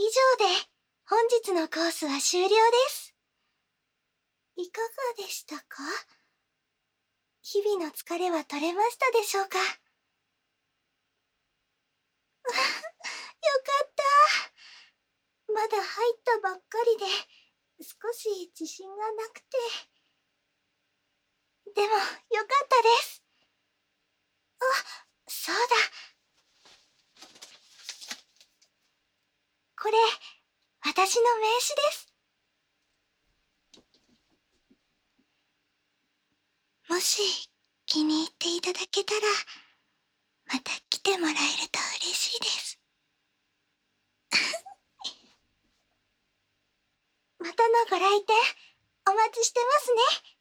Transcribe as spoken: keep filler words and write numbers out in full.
以上で本日のコースは終了です。いかがでしたか？日々の疲れは取れましたでしょうか？よかった。まだ入ったばっかりで少し自信がなくて。でもよかったです。あ、そうだ。これ、私の名刺です。もし気に入っていただけたら、また来てもらえると嬉しいです。またのご来店、お待ちしてますね。